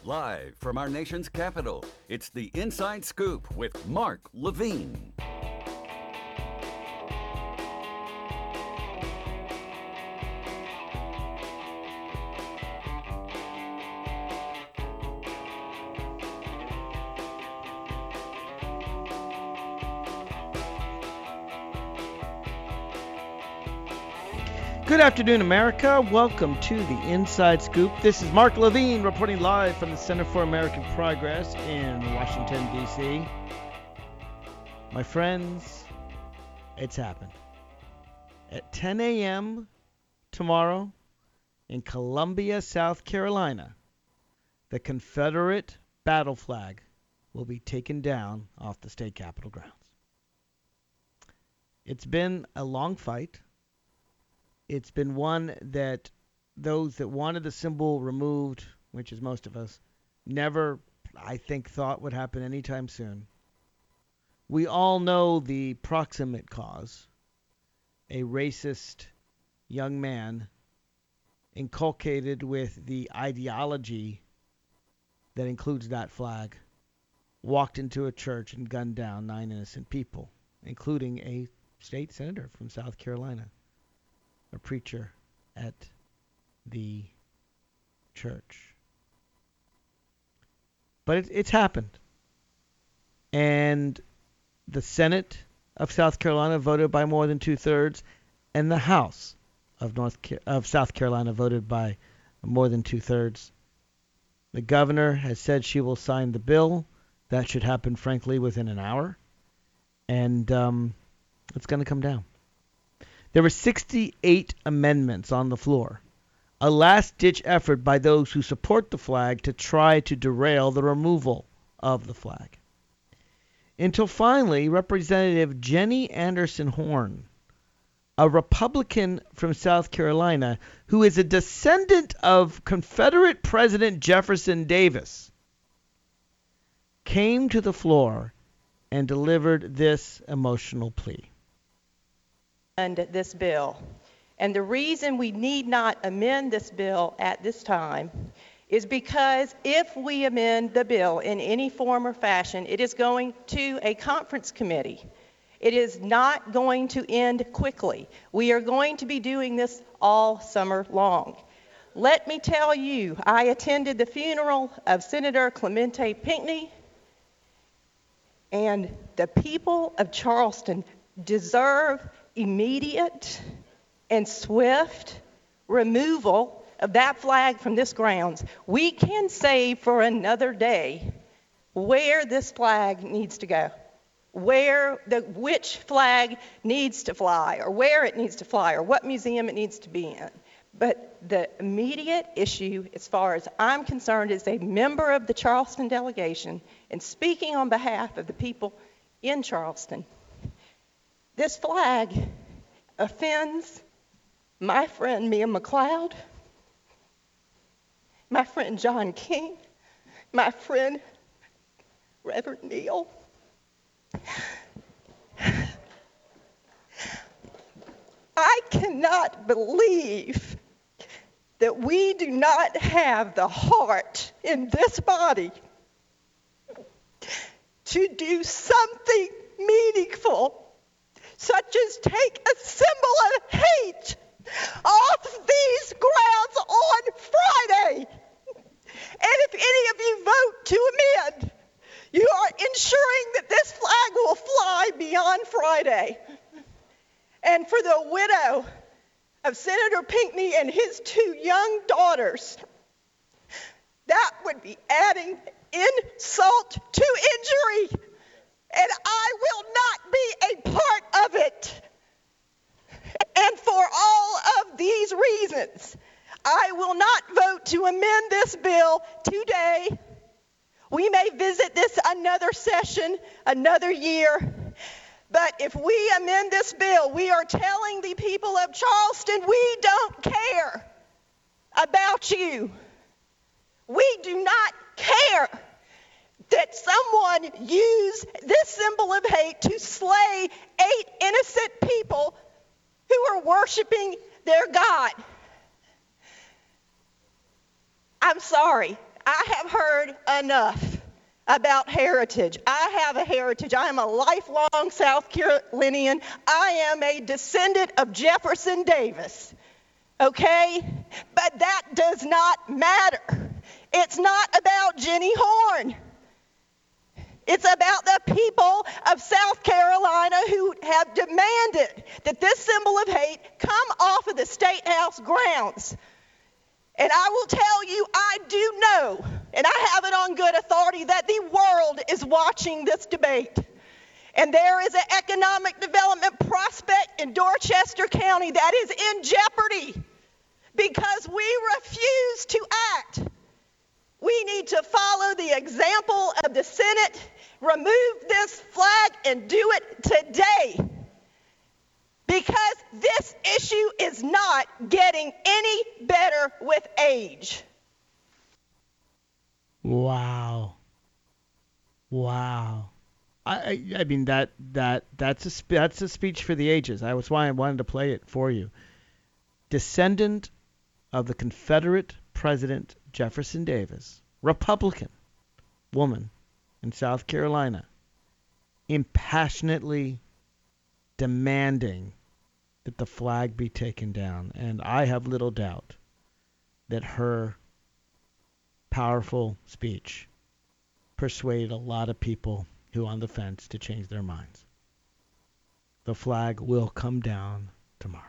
Live from our nation's capital, it's the Inside Scoop with Mark Levine. Good afternoon, America. Welcome to the Inside Scoop. This is Mark Levine reporting live from the Center for American Progress in Washington, D.C. My friends, it's happened. At 10 a.m. tomorrow in Columbia, South Carolina, the Confederate battle flag will be taken down off the state capitol grounds. It's been a long fight. It's been one that those that wanted the symbol removed, which is most of us, never, I think, thought would happen anytime soon. We all know the proximate cause, a racist young man inculcated with the ideology that includes that flag, walked into a church and gunned down 9 innocent people, including a state senator from South Carolina. A preacher at the church. But it's happened. And the Senate of South Carolina voted by more than 2/3, and the House of South Carolina voted by more than 2/3. The governor has said she will sign the bill. That should happen, frankly, within an hour. And it's going to come down. There were 68 amendments on the floor, a last-ditch effort by those who support the flag to try to derail the removal of the flag. Until finally, Representative Jenny Anderson Horn, a Republican from South Carolina who is a descendant of Confederate President Jefferson Davis, came to the floor and delivered this emotional plea. This bill. And the reason we need not amend this bill at this time is because if we amend the bill in any form or fashion, it is going to a conference committee. It is not going to end quickly. We are going to be doing this all summer long. Let me tell you, I attended the funeral of Senator Clemente Pinckney, and the people of Charleston deserve immediate and swift removal of that flag from this grounds. We can say for another day where this flag needs to go, which flag needs to fly, or where it needs to fly, or what museum it needs to be in. But the immediate issue, as far as I'm concerned, as a member of the Charleston delegation and speaking on behalf of the people in Charleston, this flag offends my friend Mia McLeod, my friend John King, my friend Reverend Neal. I cannot believe that we do not have the heart in this body to do something meaningful, such as take a symbol of hate off these grounds on Friday. And if any of you vote to amend, you are ensuring that this flag will fly beyond Friday. And for the widow of Senator Pinckney and his 2 young daughters, that would be adding insult to injury. And I will not be a part of it. And for all of these reasons, I will not vote to amend this bill today. We may visit this another session, another year. But if we amend this bill, we are telling the people of Charleston, we don't care about you. We do not care that someone used this symbol of hate to slay 8 innocent people who are worshiping their God. I'm sorry. I have heard enough about heritage. I have a heritage. I am a lifelong South Carolinian. I am a descendant of Jefferson Davis. Okay? But that does not matter. It's not about Jenny Horn. It's about the people of South Carolina who have demanded that this symbol of hate come off of the State House grounds. And I will tell you, I do know, and I have it on good authority, that the world is watching this debate. And there is an economic development prospect in Dorchester County that is in jeopardy because we refuse to act. We need to follow the example of the Senate, remove this flag, and do it today. Because this issue is not getting any better with age. Wow. I mean that's a speech for the ages. That's why I wanted to play it for you. Descendant of the Confederate President Jefferson Davis, Republican woman in South Carolina, impassionately demanding that the flag be taken down. And I have little doubt that her powerful speech persuaded a lot of people who are on the fence to change their minds. The flag will come down tomorrow.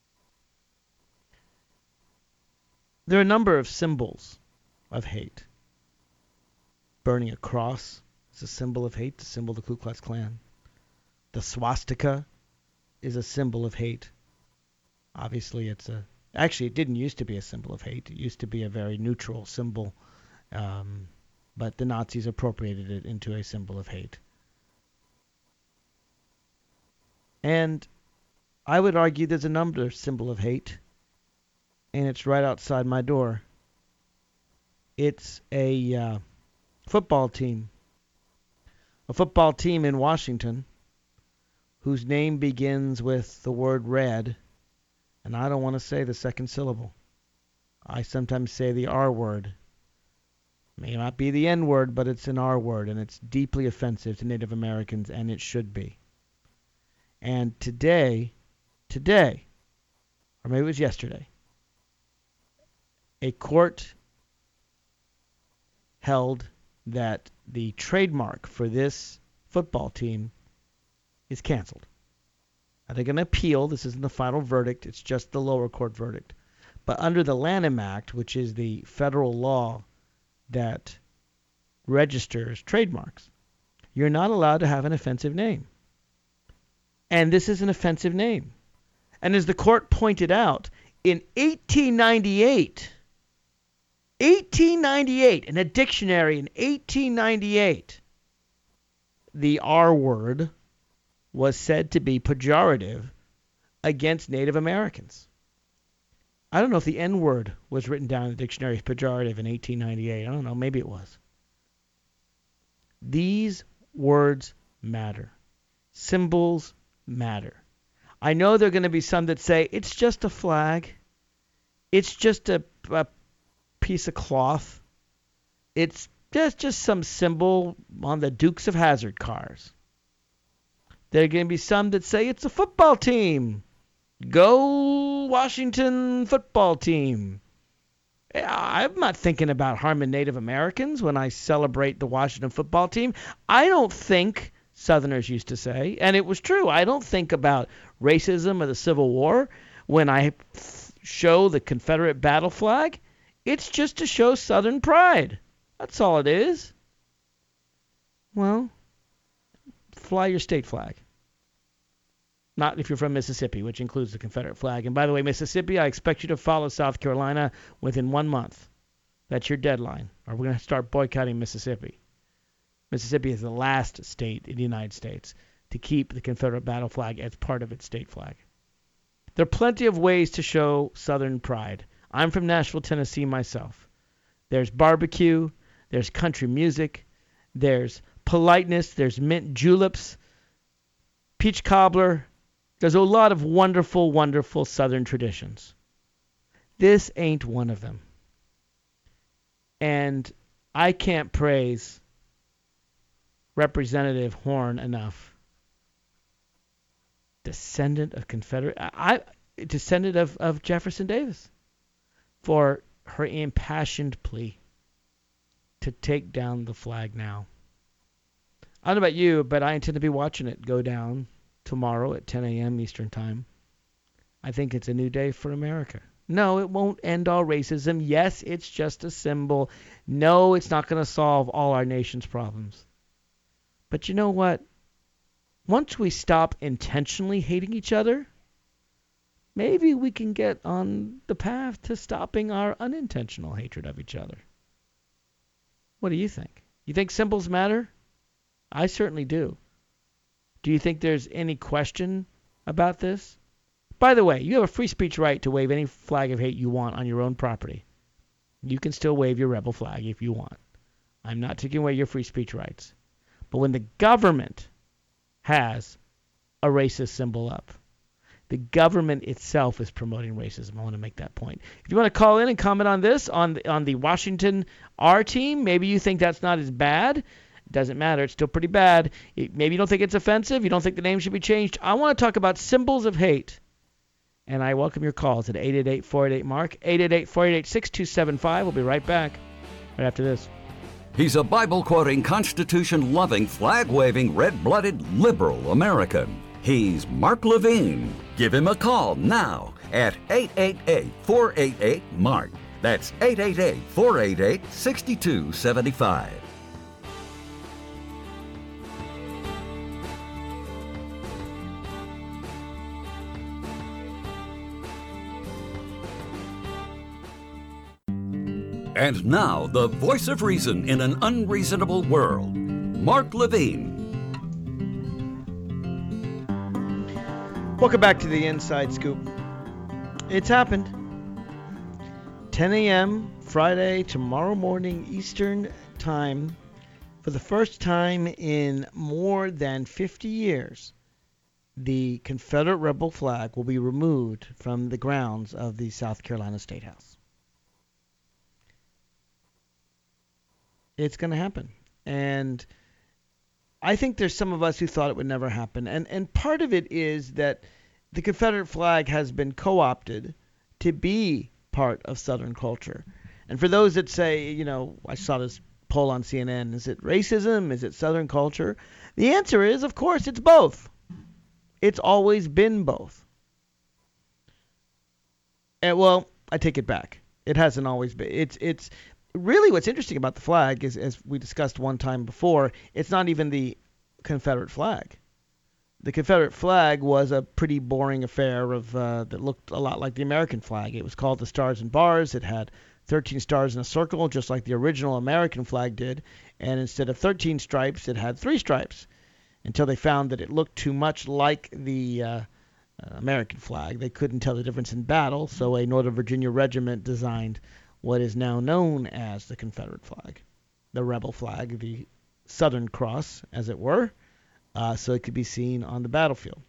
There are a number of symbols of hate. Burning a cross is a symbol of hate, a symbol of the Ku Klux Klan. The swastika is a symbol of hate. Obviously, actually, it didn't used to be a symbol of hate. It used to be a very neutral symbol, but the Nazis appropriated it into a symbol of hate. And I would argue there's another symbol of hate, and it's right outside my door. It's a football team. A football team in Washington whose name begins with the word red, and I don't want to say the second syllable. I sometimes say the R word. May not be the N word, but it's an R word, and it's deeply offensive to Native Americans, and it should be. And today, or maybe it was yesterday, a court held that the trademark for this football team is canceled. Now they're going to appeal. This isn't the final verdict. It's just the lower court verdict. But under the Lanham Act, which is the federal law that registers trademarks, you're not allowed to have an offensive name. And this is an offensive name. And as the court pointed out, in 1898, in a dictionary in 1898, the R word was said to be pejorative against Native Americans. I don't know if the N word was written down in the dictionary as pejorative in 1898. I don't know. Maybe it was. These words matter. Symbols matter. I know there are going to be some that say it's just a flag. It's just a piece of cloth. It's just some symbol on the Dukes of Hazzard cars. There are going to be some that say it's a football team. Go Washington football team. I'm not thinking about harming Native Americans when I celebrate the Washington football team. I don't think, Southerners used to say, and it was true, I don't think about racism or the Civil War when I show the Confederate battle flag. It's just to show Southern pride. That's all it is. Well, fly your state flag. Not if you're from Mississippi, which includes the Confederate flag. And by the way, Mississippi, I expect you to follow South Carolina within 1 month. That's your deadline, or we're going to start boycotting Mississippi. Mississippi is the last state in the United States to keep the Confederate battle flag as part of its state flag. There are plenty of ways to show Southern pride. I'm from Nashville, Tennessee myself. There's barbecue, there's country music, there's politeness, there's mint juleps, peach cobbler. There's a lot of wonderful, wonderful Southern traditions. This ain't one of them. And I can't praise Representative Horn enough. Descendant of Jefferson Davis, for her impassioned plea to take down the flag now. I don't know about you, but I intend to be watching it go down tomorrow at 10 a.m. Eastern Time. I think it's a new day for America. No, it won't end all racism. Yes, it's just a symbol. No, it's not going to solve all our nation's problems. But you know what? Once we stop intentionally hating each other, maybe we can get on the path to stopping our unintentional hatred of each other. What do you think? You think symbols matter? I certainly do. Do you think there's any question about this? By the way, you have a free speech right to wave any flag of hate you want on your own property. You can still wave your rebel flag if you want. I'm not taking away your free speech rights. But when the government has a racist symbol up, the government itself is promoting racism. I want to make that point. If you want to call in and comment on this, on the Washington R team, maybe you think that's not as bad. It doesn't matter. It's still pretty bad. Maybe you don't think it's offensive. You don't think the name should be changed. I want to talk about symbols of hate. And I welcome your calls at 888-488-MARK, 888-488-6275. We'll be right back right after this. He's a Bible-quoting, Constitution-loving, flag-waving, red-blooded, liberal American. He's Mark Levine. Give him a call now at 888-488-MARK. That's 888-488-6275. And now, the voice of reason in an unreasonable world, Mark Levine. Welcome back to the Inside Scoop. It's happened. 10 a.m. Friday, tomorrow morning, Eastern Time. For the first time in more than 50 years, the Confederate rebel flag will be removed from the grounds of the South Carolina State House. It's going to happen. And I think there's some of us who thought it would never happen. And part of it is that the Confederate flag has been co-opted to be part of Southern culture. And for those that say, you know, I saw this poll on CNN, is it racism? Is it Southern culture? The answer is, of course, it's both. It's always been both. And, well, I take it back. It hasn't always been. It's really, what's interesting about the flag is, as we discussed one time before, it's not even the Confederate flag. The Confederate flag was a pretty boring affair of that looked a lot like the American flag. It was called the Stars and Bars. It had 13 stars in a circle, just like the original American flag did. And instead of 13 stripes, it had 3 stripes, until they found that it looked too much like the American flag. They couldn't tell the difference in battle, so a Northern Virginia regiment designed what is now known as the Confederate flag, the rebel flag, the Southern Cross, as it were, so it could be seen on the battlefield.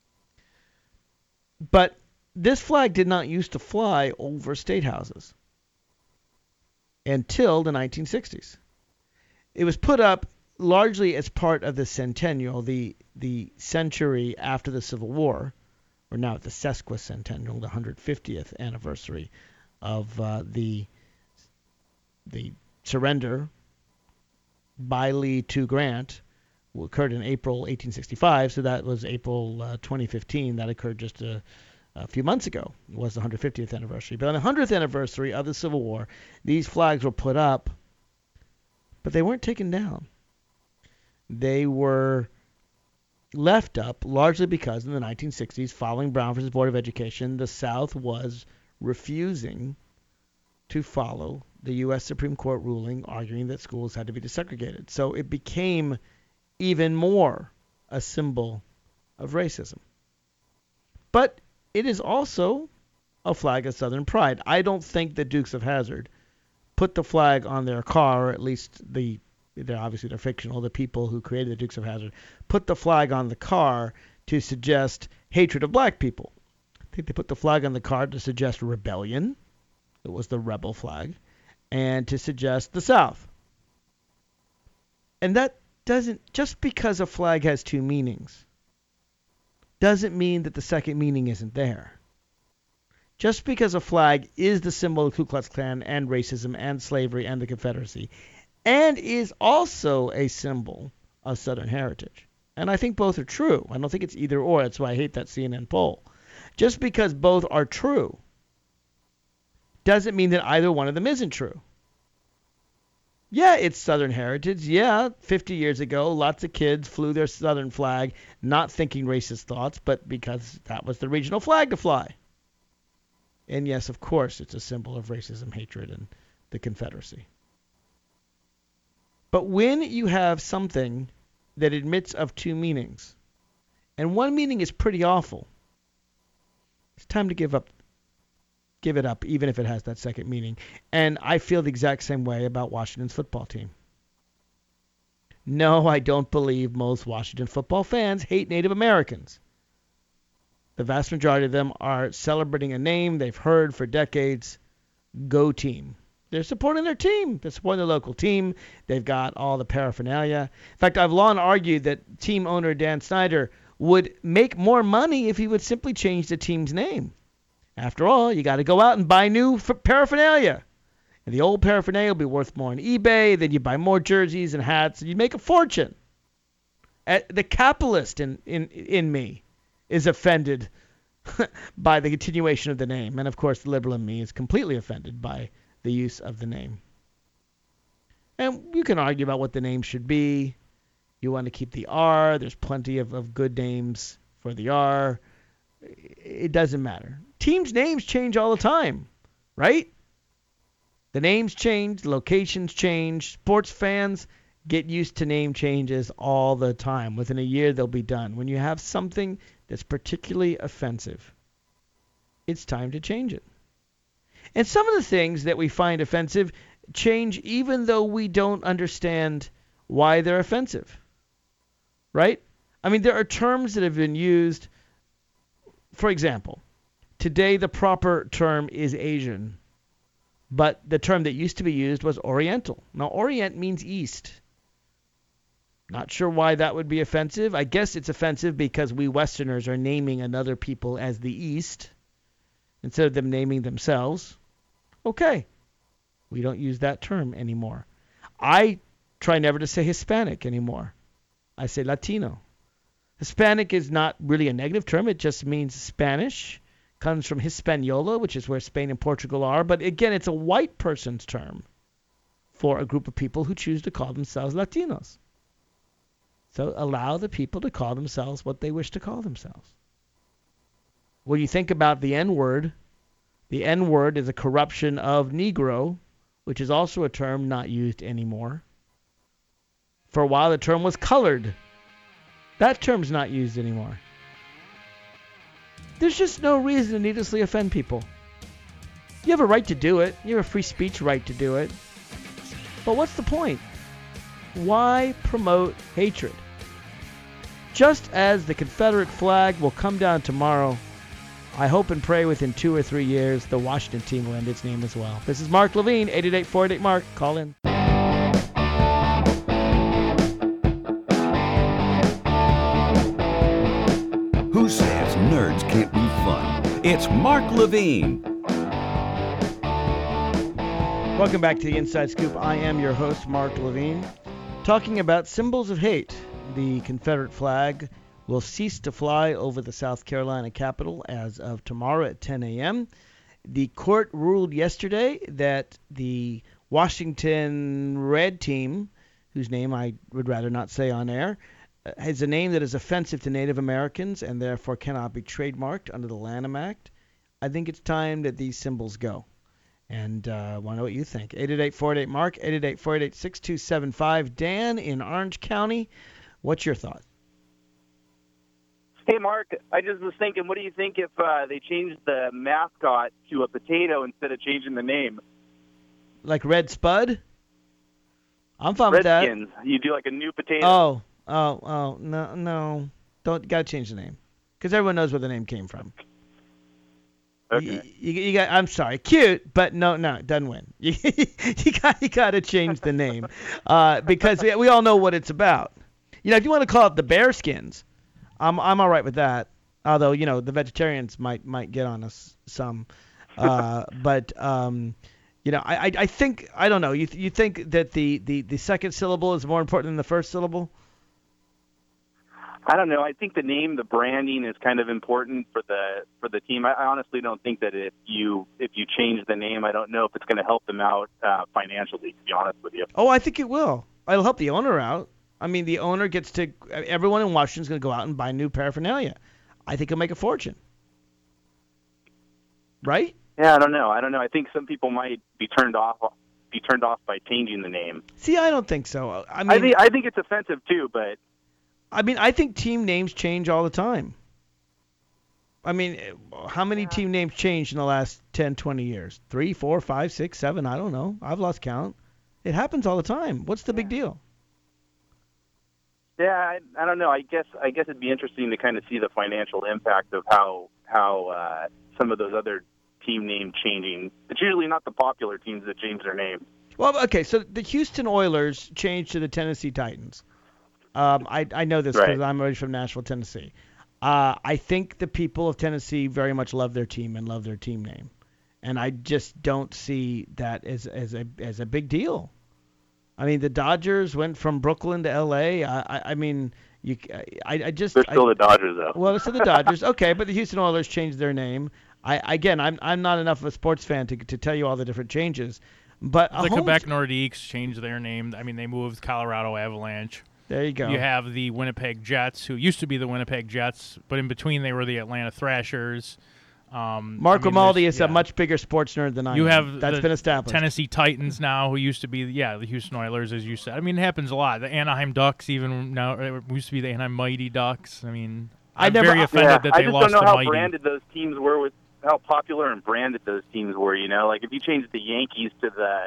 But this flag did not used to fly over state houses until the 1960s. It was put up largely as part of the centennial, the century after the Civil War, or now at the sesquicentennial, the 150th anniversary of the surrender by Lee to Grant, occurred in April 1865, so that was April 2015. That occurred just a few months ago. It was the 150th anniversary. But on the 100th anniversary of the Civil War, these flags were put up, but they weren't taken down. They were left up largely because in the 1960s, following Brown versus Board of Education, the South was refusing to follow the U.S. Supreme Court ruling arguing that schools had to be desegregated. So it became even more a symbol of racism. But it is also a flag of Southern pride. I don't think the Dukes of Hazzard put the flag on their car, or at least they're fictional, the people who created the Dukes of Hazzard, put the flag on the car to suggest hatred of black people. I think they put the flag on the car to suggest rebellion. It was the rebel flag. And to suggest the South. And that doesn't, just because a flag has two meanings, doesn't mean that the second meaning isn't there. Just because a flag is the symbol of Ku Klux Klan and racism and slavery and the Confederacy, and is also a symbol of Southern heritage. And I think both are true. I don't think it's either or. That's why I hate that CNN poll. Just because both are true doesn't mean that either one of them isn't true. Yeah, it's Southern heritage. Yeah, 50 years ago, lots of kids flew their Southern flag, not thinking racist thoughts, but because that was the regional flag to fly. And yes, of course, it's a symbol of racism, hatred, and the Confederacy. But when you have something that admits of two meanings, and one meaning is pretty awful, it's time to give it up, even if it has that second meaning. And I feel the exact same way about Washington's football team. No, I don't believe most Washington football fans hate Native Americans. The vast majority of them are celebrating a name they've heard for decades. Go team. They're supporting their team. They're supporting their local team. They've got all the paraphernalia. In fact, I've long argued that team owner Dan Snyder would make more money if he would simply change the team's name. After all, you got to go out and buy new paraphernalia. And the old paraphernalia will be worth more on eBay. Then you buy more jerseys and hats, and you make a fortune. The capitalist in me is offended by the continuation of the name. And, of course, the liberal in me is completely offended by the use of the name. And you can argue about what the name should be. You want to keep the R. There's plenty of good names for the R. It doesn't matter. Teams' names change all the time, right? The names change, the locations change. Sports fans get used to name changes all the time. Within a year, they'll be done. When you have something that's particularly offensive, it's time to change it. And some of the things that we find offensive change even though we don't understand why they're offensive, right? I mean, there are terms that have been used. For example, today the proper term is Asian, but the term that used to be used was Oriental. Now, Orient means East. Not sure why that would be offensive. I guess it's offensive because we Westerners are naming another people as the East instead of them naming themselves. Okay. We don't use that term anymore. I try never to say Hispanic anymore. I say Latino. Hispanic is not really a negative term. It just means Spanish. Comes from Hispaniola, which is where Spain and Portugal are. But again, it's a white person's term for a group of people who choose to call themselves Latinos. So allow the people to call themselves what they wish to call themselves. When you think about the N-word is a corruption of Negro, which is also a term not used anymore. For a while, the term was colored. That term's not used anymore. There's just no reason to needlessly offend people. You have a right to do it. You have a free speech right to do it. But what's the point? Why promote hatred? Just as the Confederate flag will come down tomorrow, I hope and pray within 2 or 3 years the Washington team will end its name as well. This is Mark Levine, 888-488-MARK. Call in. Who says nerds can't be fun? It's Mark Levine. Welcome back to the Inside Scoop. I am your host, Mark Levine, talking about symbols of hate. The Confederate flag will cease to fly over the South Carolina Capitol as of tomorrow at 10 a.m. The court ruled yesterday that the Washington Red Team, whose name I would rather not say on air, has a name that is offensive to Native Americans and therefore cannot be trademarked under the Lanham Act. I think it's time that these symbols go. And I want to know what you think. 888-488-MARK, 888-488-6275. Dan in Orange County, what's your thought? Hey, Mark, I just was thinking, what do you think if they changed the mascot to a potato instead of changing the name? Like Red Spud? I'm fine with that. Redskins. You do like a new potato. No. Gotta change the name. Because everyone knows where the name came from. Okay. You got. I'm sorry, cute, but no, it doesn't win. You got to change the name, because we all know what it's about. If you want to call it the Bearskins, I'm all right with that. Although the vegetarians might get on us some, but I think I don't know. You think that the second syllable is more important than the first syllable? I don't know. I think the name, the branding is kind of important for the team. I honestly don't think that if you change the name, I don't know if it's going to help them out financially, to be honest with you. Oh, I think it will. It'll help the owner out. I mean, the owner gets to – everyone in Washington's going to go out and buy new paraphernalia. I think he'll make a fortune. Right? Yeah, I don't know. I think some people might be turned off by changing the name. See, I don't think so. I think it's offensive too, but – I think team names change all the time. I mean, how many team names changed in the last 10, 20 years? 3, 4, 5, 6, 7, I don't know. I've lost count. It happens all the time. What's the big deal? Yeah, I don't know. I guess it'd be interesting to kind of see the financial impact of how some of those other team name changing. It's usually not the popular teams that change their name. Well, okay, so the Houston Oilers changed to the Tennessee Titans. I know this because I'm originally from Nashville, Tennessee. I think the people of Tennessee very much love their team and love their team name, and I just don't see that as a big deal. I mean, the Dodgers went from Brooklyn to L.A. I mean, they're still the Dodgers though. Well, it's still the Dodgers, okay, but the Houston Oilers changed their name. I'm not enough of a sports fan to tell you all the different changes, but the Quebec Nordiques changed their name. I mean, they moved Colorado Avalanche. There you go. You have the Winnipeg Jets, who used to be the Winnipeg Jets, but in between they were the Atlanta Thrashers. Mark Grimaldi is a much bigger sports nerd than I am. You have that's been established. Tennessee Titans now, who used to be the Houston Oilers, as you said. I mean, it happens a lot. The Anaheim Ducks, even now, it used to be the Anaheim Mighty Ducks. I mean, I'm very offended that they lost the Mighty. I just don't know how branded those teams were, with how popular and branded those teams were. Like if you changed the Yankees to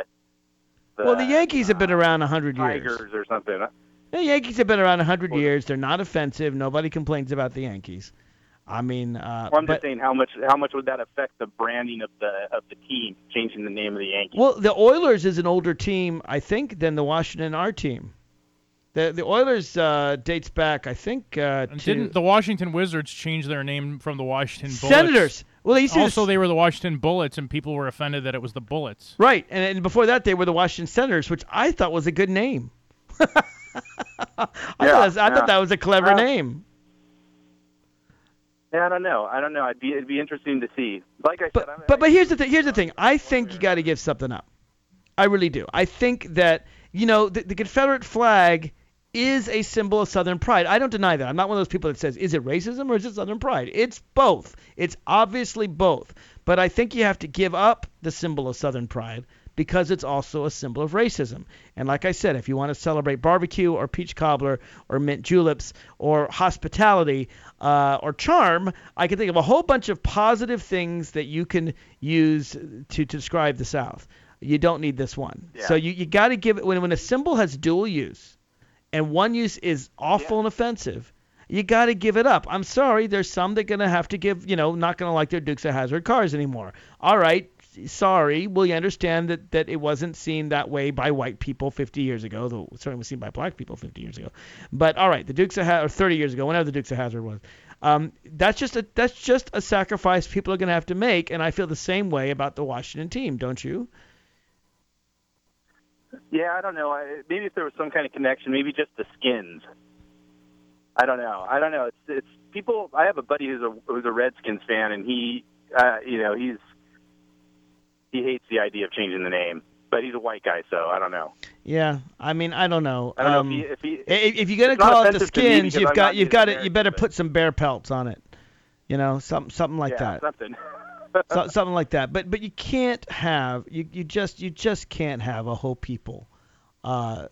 the Yankees have been around 100 years. Tigers or something. The Yankees have been around 100 years. They're not offensive. Nobody complains about the Yankees. I mean, I'm just saying, how much would that affect the branding of the team, changing the name of the Yankees? Well, the Oilers is an older team, I think, than the Washington R team. The Oilers dates back, I think, to didn't the Washington Wizards change their name from the Washington Bullets? Senators. Well, they were the Washington Bullets, and people were offended that it was the Bullets. Right, and before that, they were the Washington Senators, which I thought was a good name. I thought that was a clever name. Yeah, I don't know. It'd be interesting to see. Like I said, but here's the thing. Here's the thing. I think you got to give something up. I really do. I think that the Confederate flag is a symbol of Southern pride. I don't deny that. I'm not one of those people that says, is it racism or is it Southern pride? It's both. It's obviously both. But I think you have to give up the symbol of Southern pride because it's also a symbol of racism. And like I said, if you want to celebrate barbecue or peach cobbler or mint juleps or hospitality or charm, I can think of a whole bunch of positive things that you can use to describe the South. You don't need this one. Yeah. So you got to give it, when a symbol has dual use and one use is awful and offensive, you got to give it up. I'm sorry, there's some that are going to have to give, not going to like their Dukes of Hazzard cars anymore. All right. Sorry, will you understand that it wasn't seen that way by white people 50 years ago, though it certainly was seen by black people 50 years ago. But all right, the Dukes of Hazzard, or 30 years ago, whenever the Dukes of Hazzard was, that's just a sacrifice people are going to have to make, and I feel the same way about the Washington team, don't you? Yeah, I don't know. Maybe if there was some kind of connection, maybe just the skins. I don't know. It's people. I have a buddy who's a Redskins fan, and he hates the idea of changing the name, but he's a white guy, so I don't know. Yeah, I mean, I don't know. I don't know if you're gonna call it the skins, you better put some bear pelts on it. Something like that. Something like that. But you can't have you just can't have a whole people. As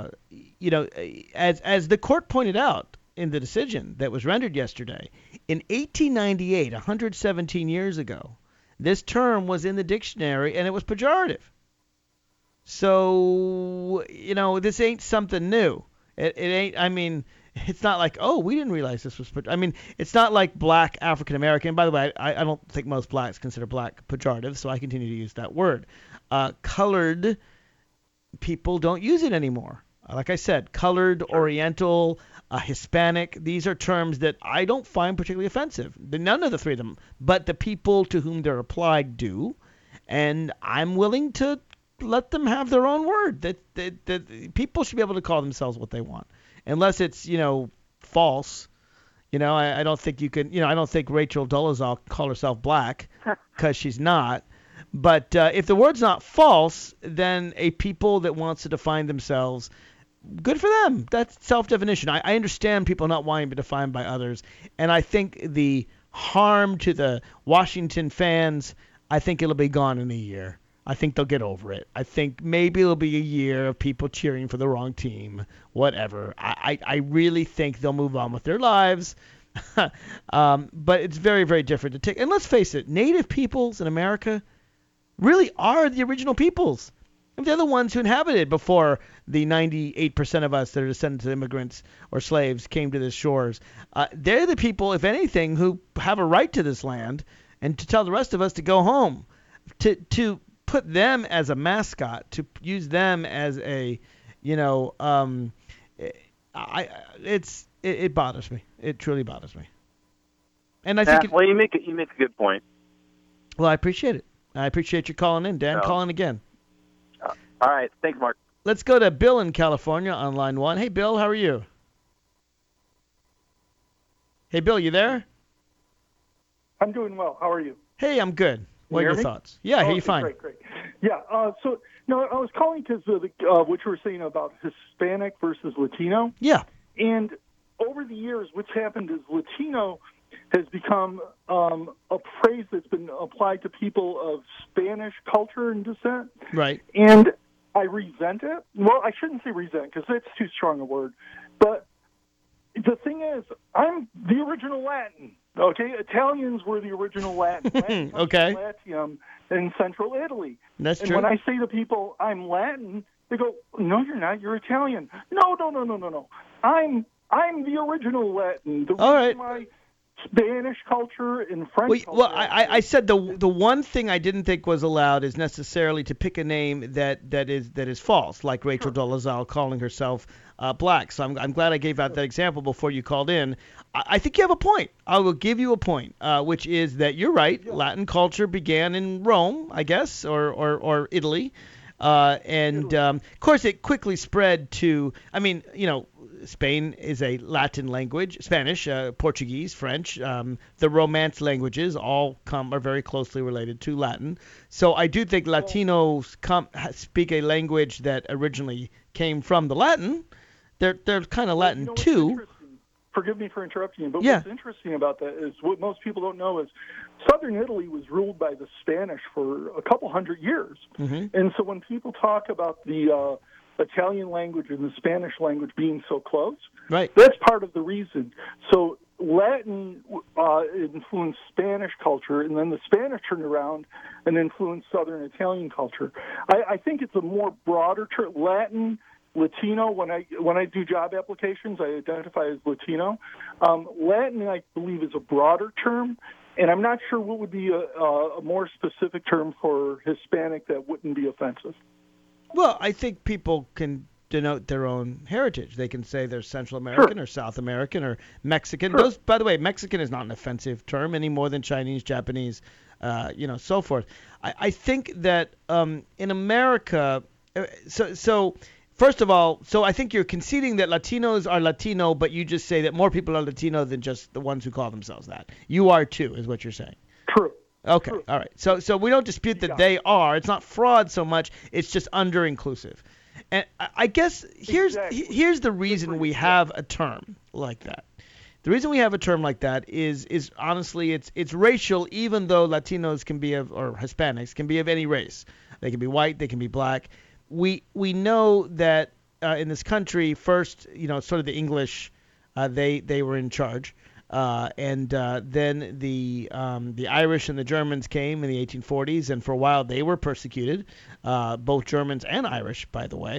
the court pointed out in the decision that was rendered yesterday, in 1898, 117 years ago, this term was in the dictionary, and it was pejorative. So, this ain't something new. It ain't, I mean, It's not like, oh, we didn't realize this was. I mean, it's not like black African American. By the way, I don't think most blacks consider black pejorative, so I continue to use that word. Colored people don't use it anymore. Like I said, colored, Oriental, Hispanic, these are terms that I don't find particularly offensive. None of the three of them, but the people to whom they're applied do, and I'm willing to let them have their own word. That people should be able to call themselves what they want, unless it's false. I don't think you can. I don't think Rachel Dolezal can call herself black because she's not. But if the word's not false, then a people that wants to define themselves, good for them. That's self-definition. I understand people not wanting to be defined by others, and I think the harm to the Washington fans, I think it'll be gone in a year. I think they'll get over it. I think maybe it'll be a year of people cheering for the wrong team, whatever. I really think they'll move on with their lives. But it's very, very different to take. And let's face it, Native peoples in America really are the original peoples. They're the ones who inhabited before the 98% of us that are descendants of immigrants or slaves came to the shores. They're the people, if anything, who have a right to this land and to tell the rest of us to go home. To put them as a mascot, to use them as a, it bothers me. It truly bothers me. And I think you make a good point. Well, I appreciate it. I appreciate you calling in, Dan. Calling again. All right. Thanks, Mark. Let's go to Bill in California on line 1. Hey, Bill, how are you? Hey, Bill, you there? I'm doing well. How are you? Hey, I'm good. What are your thoughts? Yeah, I hear you fine. Great. Yeah, I was calling because of what you were saying about Hispanic versus Latino. Yeah. And over the years, what's happened is Latino has become a phrase that's been applied to people of Spanish culture and descent. Right. And I resent it. Well, I shouldn't say resent because that's too strong a word. But the thing is, I'm the original Latin. Okay, Italians were the original Latin. Okay. Latium in central Italy. That's and true. When I say to people, I'm Latin, they go, no, you're not. You're Italian. No. I'm the original Latin. All right. My Spanish culture and French culture. Well, I said the one thing I didn't think was allowed is necessarily to pick a name that is false, like Rachel Dolezal calling herself black. So I'm glad I gave out that example before you called in. I think you have a point. I will give you a point, which is that you're right. Yeah. Latin culture began in Rome, I guess, or Italy. Of course, it quickly spread to, Spain is a Latin language, Spanish, Portuguese, French. The Romance languages all are very closely related to Latin. So I do think Latinos speak a language that originally came from the Latin. They're kind of Latin too. Forgive me for interrupting you, but yeah. What's interesting about that is what most people don't know is southern Italy was ruled by the Spanish for a couple hundred years. Mm-hmm. And so when people talk about the Italian language and the Spanish language being so close, right, that's part of the reason. So Latin influenced Spanish culture, and then the Spanish turned around and influenced southern Italian culture. I think it's a more broader term. Latin, Latino, when I do job applications, I identify as Latino. Latin, I believe, is a broader term, and I'm not sure what would be a more specific term for Hispanic that wouldn't be offensive. Well, I think people can denote their own heritage. They can say they're Central American or South American or Mexican. Sure. Those, by the way, Mexican is not an offensive term any more than Chinese, Japanese, so forth. I think that in America, so first of all, I think you're conceding that Latinos are Latino, but you just say that more people are Latino than just the ones who call themselves that. You are too, is what you're saying. True. Okay, all right. So we don't dispute that they are. It's not fraud so much. It's just under-inclusive. And I guess here's the reason we have a term like that. The reason we have a term like that is honestly it's racial, even though Latinos can be or Hispanics can be of any race. They can be white, they can be black. We know that in this country, first, sort of the English, they were in charge. And then the Irish and the Germans came in the 1840s, and for a while they were persecuted, both Germans and Irish, by the way.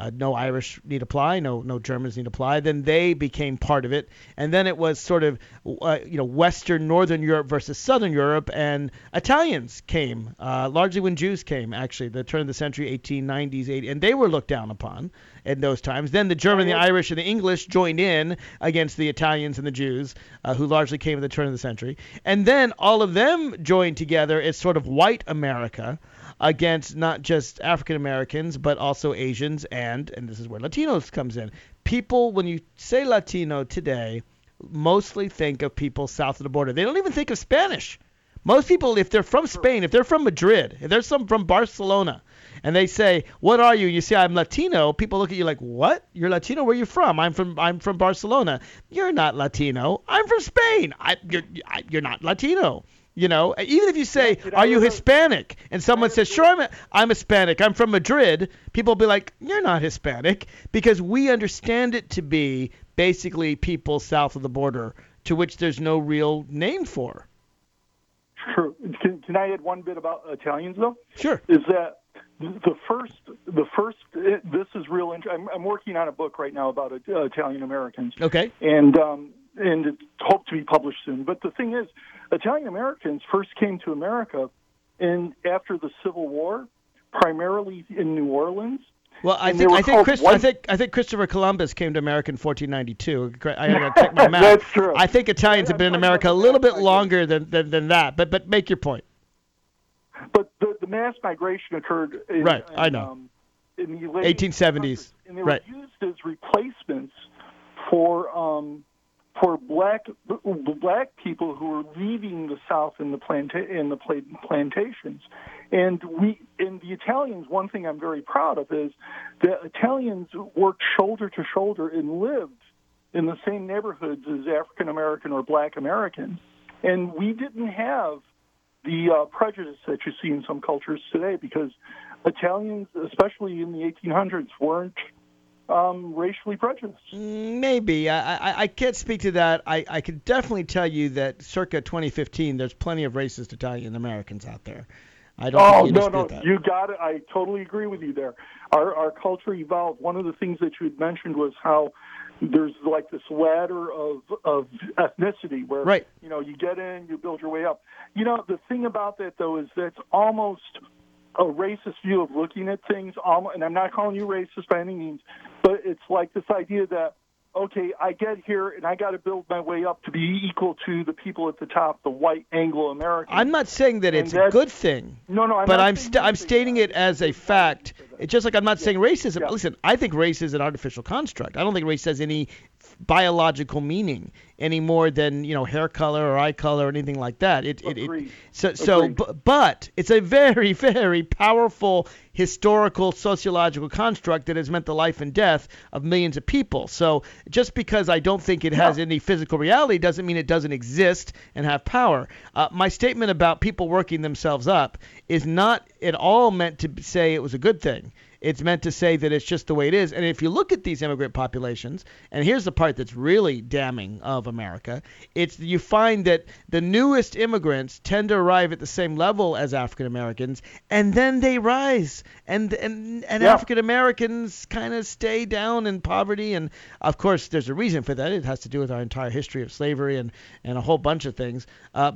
no Irish need apply, no Germans need apply. Then they became part of it, and then it was sort of Western Northern Europe versus Southern Europe, and Italians came largely when Jews came. Actually, the turn of the century, 1890s, 80s, and they were looked down upon in those times. Then the German, the Irish, and the English joined in against the Italians and the Jews, who largely came at the turn of the century, and then all of them joined together as sort of white America against not just African Americans, but also Asians and this is where Latinos comes in. People, when you say Latino today, mostly think of people south of the border. They don't even think of Spanish. Most people, if they're from Spain, if they're from Madrid, if they're from Barcelona, and they say, "What are you?" You say, "I'm Latino." People look at you like, "What? You're Latino? Where are you from?" I'm from Barcelona." "You're not Latino. I'm from Spain." You're not Latino. Even if you say, "Are you Hispanic?" and someone says, "Sure, I'm Hispanic. I'm from Madrid," people will be like, "You're not Hispanic," because we understand it to be basically people south of the border to which there's no real name for. Sure. Can I add one bit about Italians, though? Sure. Is that the first? This is real. I'm working on a book right now about Italian Americans. Okay. And it hoped to be published soon. But the thing is, Italian Americans first came to America after the Civil War, primarily in New Orleans. Well, I think Christopher Columbus came to America in 1492. I got to check my math. That's true. I think Italians have been in America a little bit longer than that. But make your point. But the mass migration occurred in the late 1870s. And they were used as replacements for black people who were leaving the South in the plantations. And the Italians, one thing I'm very proud of is that Italians worked shoulder to shoulder and lived in the same neighborhoods as African American or Black Americans. And we didn't have the prejudice that you see in some cultures today, because Italians, especially in the 1800s, weren't racially prejudiced. Maybe. I can't speak to that. I can definitely tell you that circa 2015, there's plenty of racist Italian Americans out there. I don't think you dispute that. You got it. I totally agree with you there. Our culture evolved. One of the things that you had mentioned was how there's like this ladder of ethnicity where you get in, you build your way up. The thing about that, though, is that's almost a racist view of looking at things, and I'm not calling you racist by any means, but it's like this idea that, okay, I get here and I got to build my way up to be equal to the people at the top, the white Anglo-Americans. I'm not saying that it's a good thing. No, I'm stating it as a fact. It's just like I'm not saying racism. Yeah. Listen, I think race is an artificial construct. I don't think race has any biological meaning any more than hair color or eye color or anything like that. But it's a very, very powerful historical sociological construct that has meant the life and death of millions of people. So just because I don't think it has any physical reality doesn't mean it doesn't exist and have power. My statement about people working themselves up is not at all meant to say it was a good thing. It's meant to say that it's just the way it is. And if you look at these immigrant populations, and here's the part that's really damning of America, you find that the newest immigrants tend to arrive at the same level as African Americans, and then they rise. And African Americans kind of stay down in poverty. And of course, there's a reason for that. It has to do with our entire history of slavery and a whole bunch of things.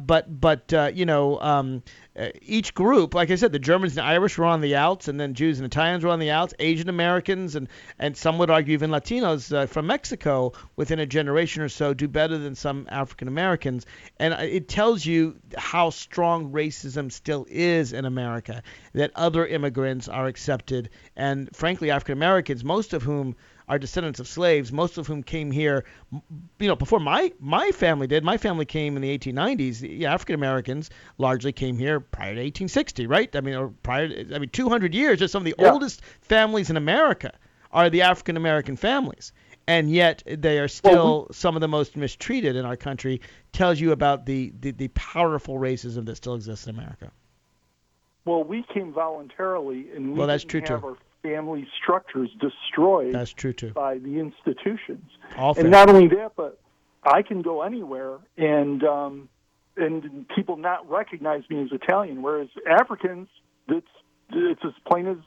Each group, like I said, the Germans and Irish were on the outs, and then Jews and Italians were on the outs, Asian Americans, and some would argue even Latinos from Mexico within a generation or so do better than some African Americans. And it tells you how strong racism still is in America, that other immigrants are accepted. And frankly, African Americans, most of whom are descendants of slaves, most of whom came here, before my family did. My family came in the 1890s. The African Americans largely came here prior to 1860, right? 200 years. Just some of the oldest families in America are the African American families, and yet they are still some of the most mistreated in our country. Tells you about the powerful racism that still exists in America. Well, we came voluntarily, and we that's didn't true have too. our family structures destroyed. That's true too. By the institutions. And not only that, but I can go anywhere and people not recognize me as Italian, whereas Africans, it's as plain as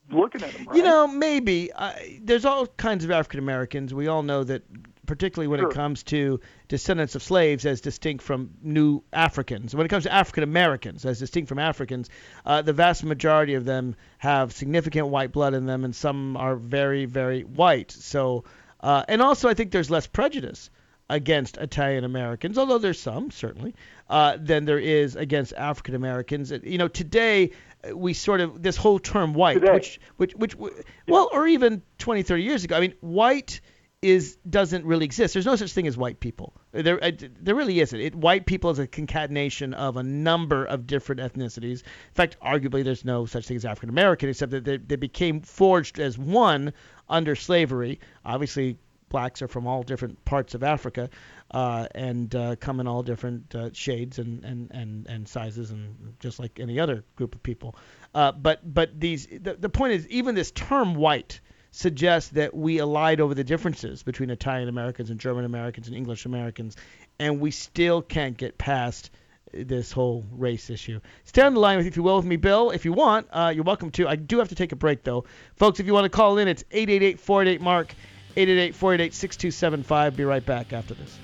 looking at them, right? Maybe. There's all kinds of African Americans. We all know that, particularly when it comes to descendants of slaves as distinct from new Africans. When it comes to African Americans as distinct from Africans, the vast majority of them have significant white blood in them, and some are very, very white. So, and also I think there's less prejudice against Italian Americans, although there's some, certainly, than there is against African Americans. Today we sort of, this whole term white, well, or even 20, 30 years ago, I mean, white doesn't really exist. There's no such thing as white people. There really isn't. White people is a concatenation of a number of different ethnicities. In fact, arguably, there's no such thing as African American, except that they became forged as one under slavery. Obviously, blacks are from all different parts of Africa, and come in all different shades and sizes, and just like any other group of people. But the point is, even this term white suggests that we allied over the differences between Italian Americans and German Americans and English Americans, and we still can't get past this whole race issue. Stay on the line, if you will, with me, Bill. If you want, you're welcome to. I do have to take a break, though. Folks, if you want to call in, it's 888-488-MARK, 888-488-6275. Be right back after this.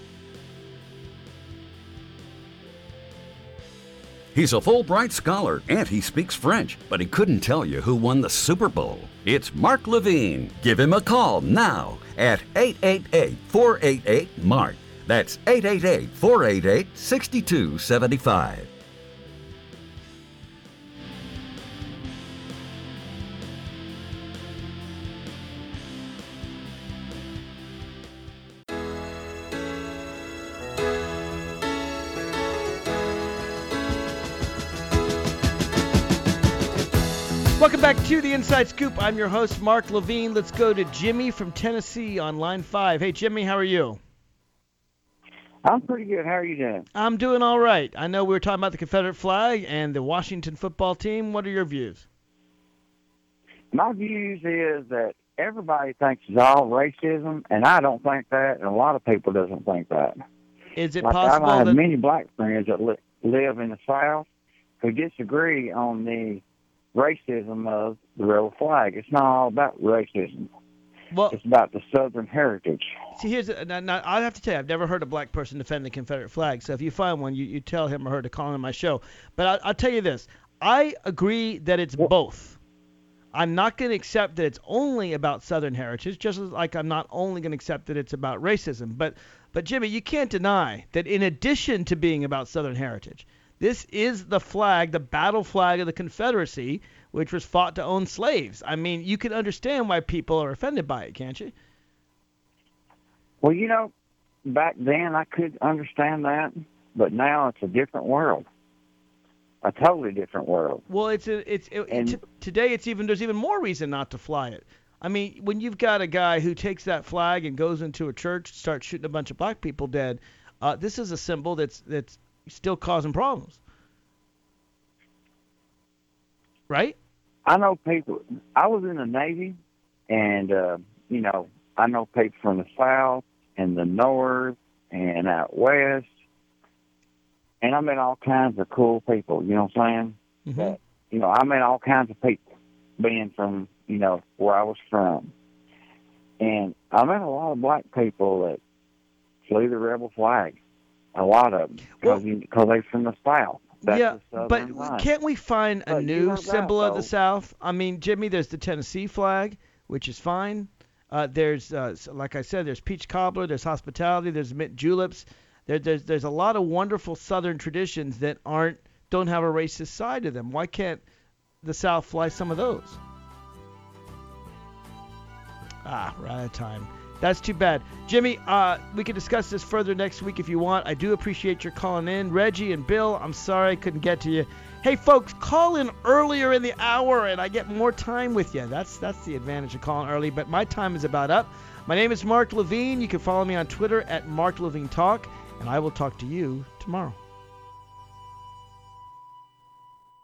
He's a Fulbright scholar and he speaks French, but he couldn't tell you who won the Super Bowl. It's Mark Levine. Give him a call now at 888-488-MARK. That's 888-488-6275. Welcome back to the Inside Scoop. I'm your host, Mark Levine. Let's go to Jimmy from Tennessee on line 5. Hey, Jimmy, how are you? I'm pretty good. How are you doing? I'm doing all right. I know we were talking about the Confederate flag and the Washington football team. What are your views? My views is that everybody thinks it's all racism, and I don't think that, and a lot of people doesn't think that. Is it like possible I have that... many black friends that live in the South who disagree on the racism of the rebel flag. It's not all about racism. Well, it's about the Southern heritage. See, now, I have to tell you, I've never heard a black person defend the Confederate flag. So if you find one, you tell him or her to call on my show. But I'll tell you this. I agree that it's both. I'm not going to accept that it's only about Southern heritage, just like I'm not only going to accept that it's about racism. But Jimmy, you can't deny that in addition to being about Southern heritage, this is the flag, the battle flag of the Confederacy, which was fought to own slaves. I mean, you can understand why people are offended by it, can't you? Well, back then I could understand that, but now it's a different world, a totally different world. Well, today there's even more reason not to fly it. I mean, when you've got a guy who takes that flag and goes into a church and starts shooting a bunch of black people dead, this is a symbol that's still causing problems. Right? I know people. I was in the Navy, and, I know people from the South and the North and out West, and I met all kinds of cool people, you know what I'm saying? Mm-hmm. I met all kinds of people being from, where I was from. And I met a lot of black people that flew the rebel flag. A lot of them, because they're from the South. That's but can't we find a new symbol of the South? I mean, Jimmy, there's the Tennessee flag, which is fine. There's, like I said, there's peach cobbler, there's hospitality, there's mint juleps. There's a lot of wonderful Southern traditions that don't have a racist side to them. Why can't the South fly some of those? We're out of time. That's too bad. Jimmy, we can discuss this further next week if you want. I do appreciate your calling in. Reggie and Bill, I'm sorry I couldn't get to you. Hey, folks, call in earlier in the hour and I get more time with you. That's the advantage of calling early, but my time is about up. My name is Mark Levine. You can follow me on Twitter at Mark Levine Talk, and I will talk to you tomorrow.